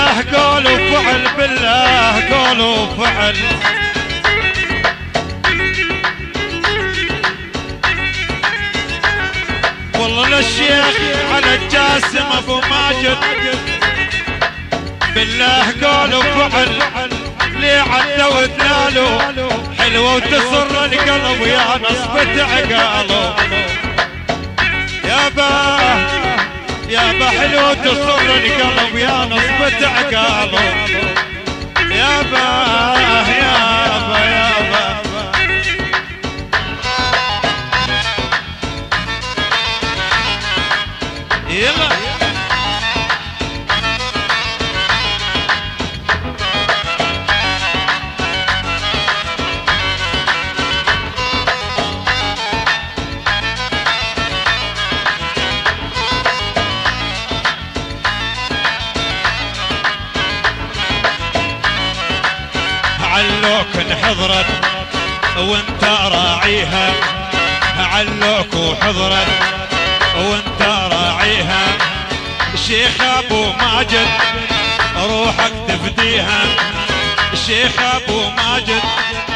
بالله قول وفعل، بالله قول وفعل. والله للشيخ على الجاسم ابو ماجد بالله قول وفعل. لي عدوا دلالو حلوه وتسر القلب يا نصبة عقاله. يابا حلوه وتسر القلب يا نصبة عقاله. يابا يلا علوك انحضرت وانت راعيها، علوك وحضرت وانت راعيها. الشيخ ابو ماجد روحك تفديها، الشيخ ابو ماجد